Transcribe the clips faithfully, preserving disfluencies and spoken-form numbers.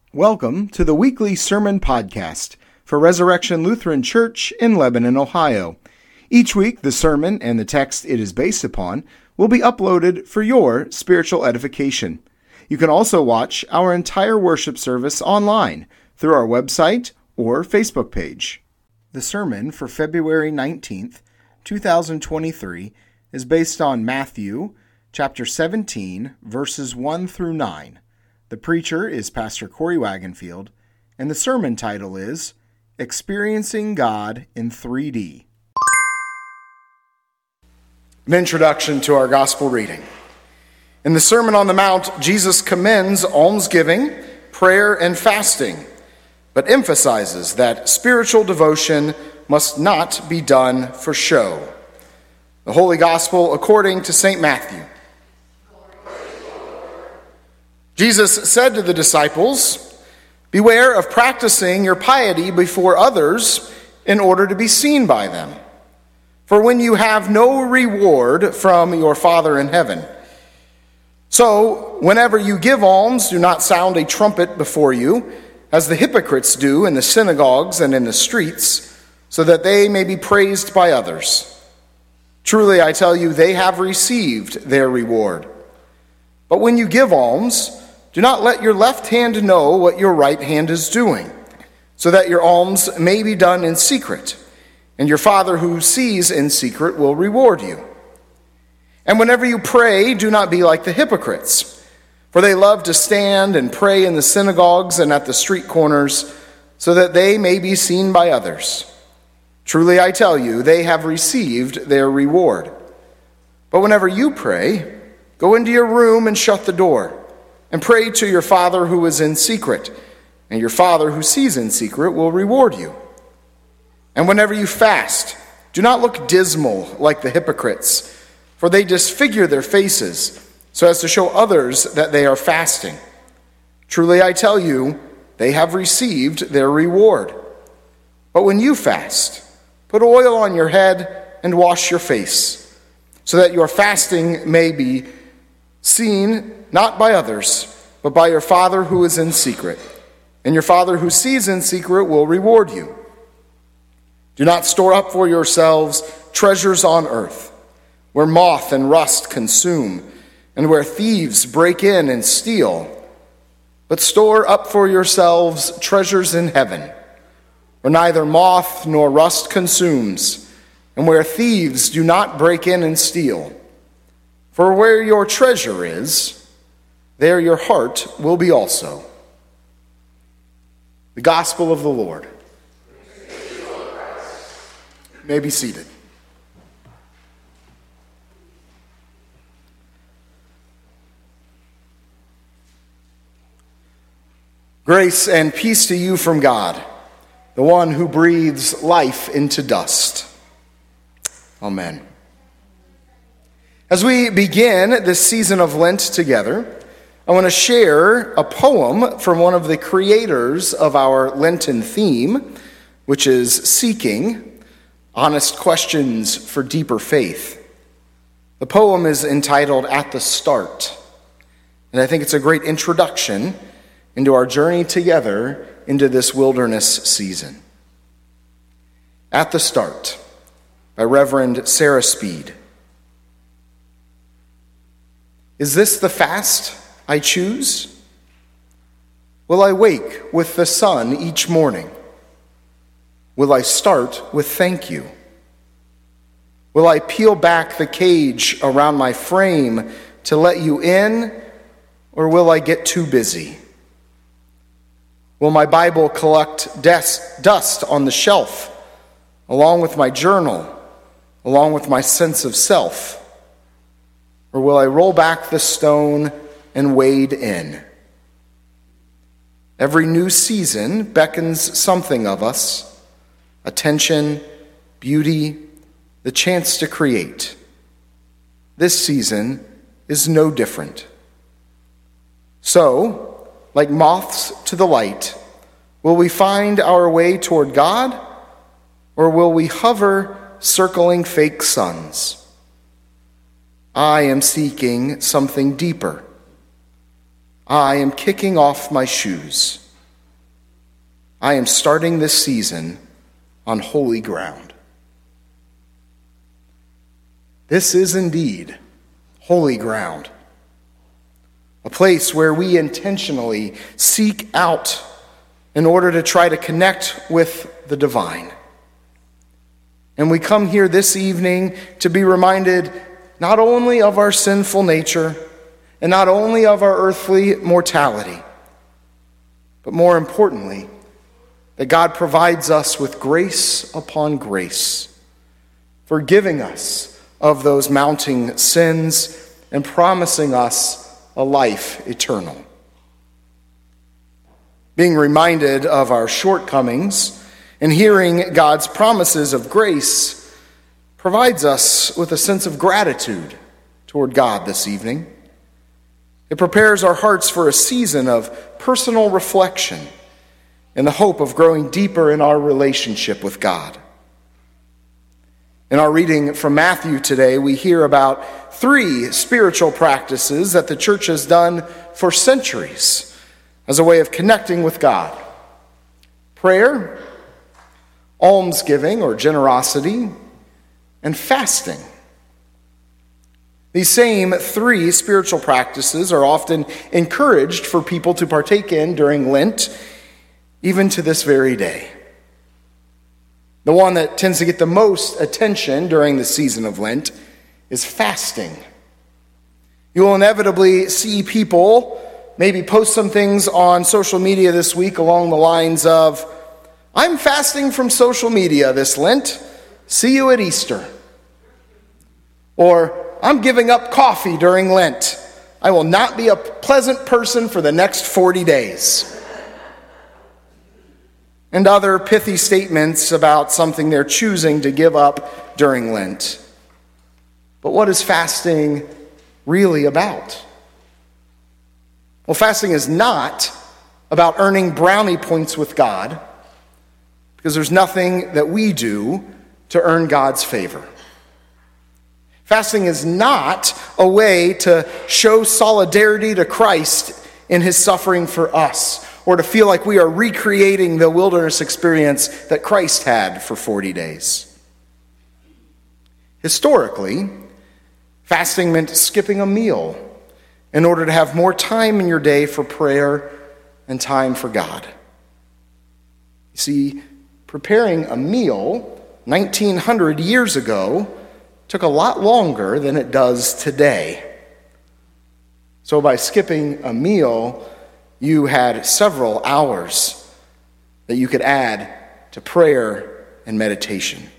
Welcome to the weekly sermon podcast for Resurrection Lutheran Church in Lebanon, Ohio. Each week, the sermon and the text it is based upon will be uploaded for your spiritual edification. You can also watch our entire worship service online through our website or Facebook page. The sermon for February nineteenth, twenty twenty-three is based on Matthew chapter seventeen, verses one through nine. The preacher is Pastor Corey Wagenfield, and the sermon title is Experiencing God in three D. An introduction to our gospel reading. In the Sermon on the Mount, Jesus commends almsgiving, prayer, and fasting, but emphasizes that spiritual devotion must not be done for show. The Holy Gospel according to Saint Matthew. Jesus said to the disciples, "Beware of practicing your piety before others in order to be seen by them. For when you have no reward from your Father in heaven. So, whenever you give alms, do not sound a trumpet before you, as the hypocrites do in the synagogues and in the streets, so that they may be praised by others. Truly, I tell you, they have received their reward. But when you give alms, do not let your left hand know what your right hand is doing, so that your alms may be done in secret, and your Father who sees in secret will reward you. And whenever you pray, do not be like the hypocrites, for they love to stand and pray in the synagogues and at the street corners, so that they may be seen by others. Truly, I tell you, they have received their reward. But whenever you pray, go into your room and shut the door, and pray to your Father who is in secret, and your Father who sees in secret will reward you. And whenever you fast, do not look dismal like the hypocrites, for they disfigure their faces, so as to show others that they are fasting. Truly, I tell you, they have received their reward. But when you fast, put oil on your head and wash your face, so that your fasting may be seen not by others, but by your Father who is in secret. And your Father who sees in secret will reward you. Do not store up for yourselves treasures on earth, where moth and rust consume, and where thieves break in and steal. But store up for yourselves treasures in heaven, where neither moth nor rust consumes, and where thieves do not break in and steal. For where your treasure is, there your heart will be also." The Gospel of the Lord. You may be seated. Grace and peace to you from God, the one who breathes life into dust. Amen. As we begin this season of Lent together, I want to share a poem from one of the creators of our Lenten theme, which is Seeking, Honest Questions for Deeper Faith. The poem is entitled At the Start, and I think it's a great introduction into our journey together into this wilderness season. At the Start, by Reverend Sarah Speed. Is this the fast I choose? Will I wake with the sun each morning? Will I start with thank you? Will I peel back the cage around my frame to let you in, or will I get too busy? Will my Bible collect dust on the shelf, along with my journal, along with my sense of self? Or will I roll back the stone and wade in? Every new season beckons something of us: attention, beauty, the chance to create. This season is no different. So, like moths to the light, will we find our way toward God, or will we hover circling fake suns? I am seeking something deeper. I am kicking off my shoes. I am starting this season on holy ground. This is indeed holy ground, a place where we intentionally seek out in order to try to connect with the divine. And we come here this evening to be reminded not only of our sinful nature and not only of our earthly mortality, but more importantly, that God provides us with grace upon grace, forgiving us of those mounting sins and promising us a life eternal. Being reminded of our shortcomings and hearing God's promises of grace provides us with a sense of gratitude toward God this evening. It prepares our hearts for a season of personal reflection in the hope of growing deeper in our relationship with God. In our reading from Matthew today, we hear about three spiritual practices that the church has done for centuries as a way of connecting with God: prayer, almsgiving or generosity, and fasting. These same three spiritual practices are often encouraged for people to partake in during Lent, even to this very day. The one that tends to get the most attention during the season of Lent is fasting. You will inevitably see people maybe post some things on social media this week along the lines of, "I'm fasting from social media this Lent. See you at Easter." Or, "I'm giving up coffee during Lent. I will not be a pleasant person for the next forty days. And other pithy statements about something they're choosing to give up during Lent. But what is fasting really about? Well, fasting is not about earning brownie points with God, because there's nothing that we do to earn God's favor. Fasting is not a way to show solidarity to Christ in his suffering for us, or to feel like we are recreating the wilderness experience that Christ had for forty days. Historically, fasting meant skipping a meal in order to have more time in your day for prayer and time for God. You see, preparing a meal nineteen hundred years ago took a lot longer than it does today. So by skipping a meal, you had several hours that you could add to prayer and meditation.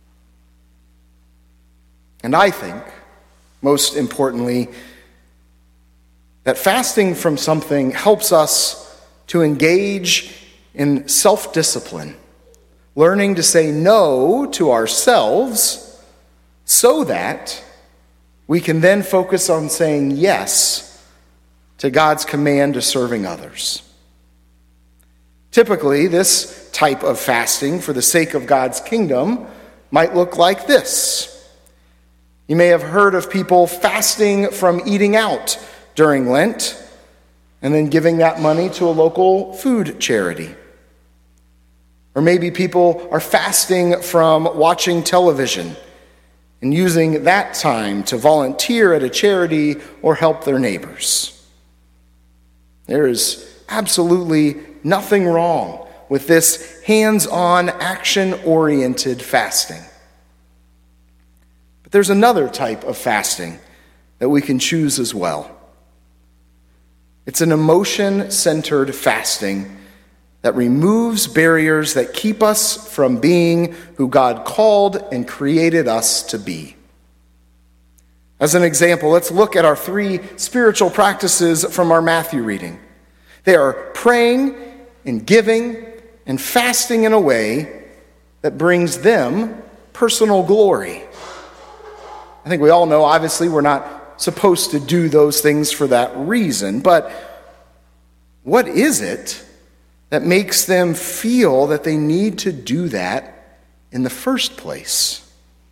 And I think, most importantly, that fasting from something helps us to engage in self-discipline, learning to say no to ourselves so that we can then focus on saying yes to God's command to serving others. Typically, this type of fasting for the sake of God's kingdom might look like this. You may have heard of people fasting from eating out during Lent and then giving that money to a local food charity. Or maybe people are fasting from watching television and using that time to volunteer at a charity or help their neighbors. There is absolutely nothing wrong with this hands-on, action-oriented fasting. But there's another type of fasting that we can choose as well. It's an emotion-centered fasting that removes barriers that keep us from being who God called and created us to be. As an example, let's look at our three spiritual practices from our Matthew reading. They are praying and giving and fasting in a way that brings them personal glory. I think we all know, obviously, we're not supposed to do those things for that reason, but what is it that makes them feel that they need to do that in the first place?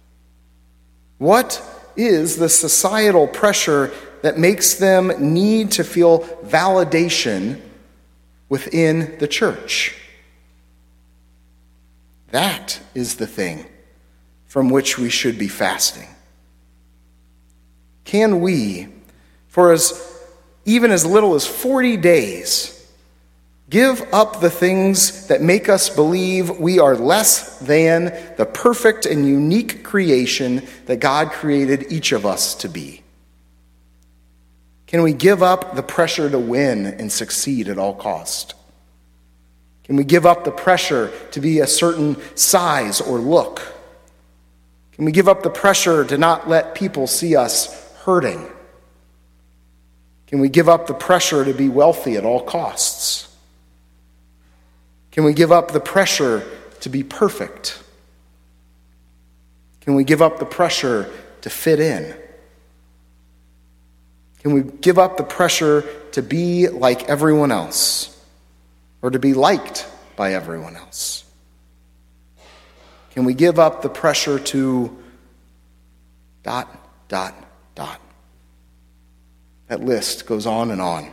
What is the societal pressure that makes them need to feel validation within the church? That is the thing from which we should be fasting. Can we, for as even as little as forty days, give up the things that make us believe we are less than the perfect and unique creation that God created each of us to be? Can we give up the pressure to win and succeed at all cost? Can we give up the pressure to be a certain size or look? Can we give up the pressure to not let people see us hurting? Can we give up the pressure to be wealthy at all costs? Can we give up the pressure to be perfect? Can we give up the pressure to fit in? Can we give up the pressure to be like everyone else or to be liked by everyone else? Can we give up the pressure to dot, dot, dot? That list goes on and on.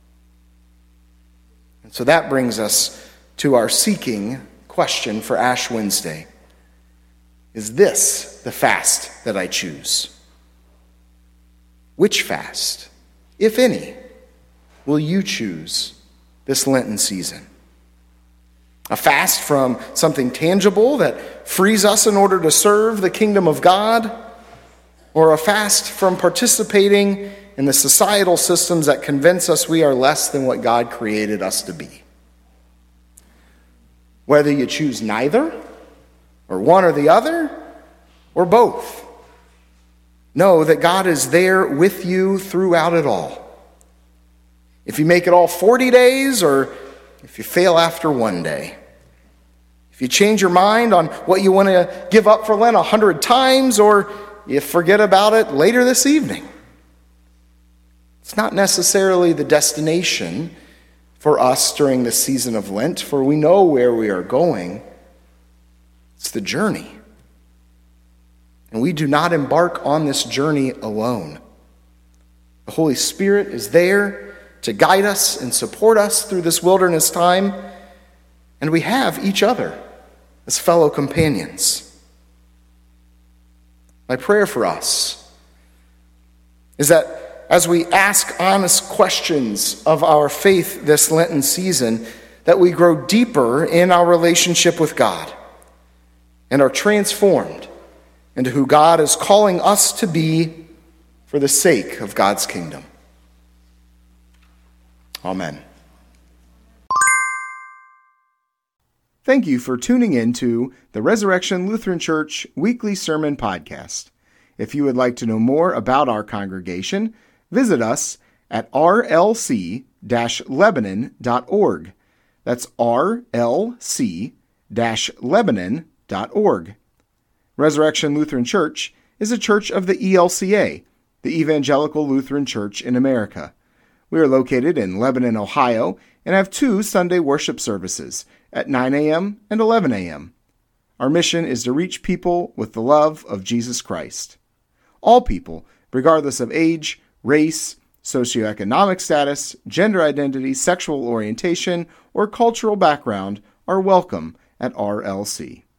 And so that brings us to our seeking question for Ash Wednesday. Is this the fast that I choose? Which fast, if any, will you choose this Lenten season? A fast from something tangible that frees us in order to serve the kingdom of God? Or a fast from participating in the societal systems that convince us we are less than what God created us to be? Whether you choose neither, or one or the other, or both, know that God is there with you throughout it all. If you make it all forty days, or if you fail after one day. If you change your mind on what you want to give up for Lent a hundred times, or you forget about it later this evening. It's not necessarily the destination for us during the season of Lent, for we know where we are going. It's the journey. And we do not embark on this journey alone. The Holy Spirit is there to guide us and support us through this wilderness time, and we have each other as fellow companions. My prayer for us is that as we ask honest questions of our faith this Lenten season, that we grow deeper in our relationship with God and are transformed into who God is calling us to be for the sake of God's kingdom. Amen. Thank you for tuning in to the Resurrection Lutheran Church Weekly Sermon Podcast. If you would like to know more about our congregation, visit us at r l c dash lebanon dot org. That's r l c dash lebanon dot org. Resurrection Lutheran Church is a church of the E L C A, the Evangelical Lutheran Church in America. We are located in Lebanon, Ohio, and have two Sunday worship services at nine a.m. and eleven a.m. Our mission is to reach people with the love of Jesus Christ. All people, regardless of age, race, socioeconomic status, gender identity, sexual orientation, or cultural background, are welcome at R L C.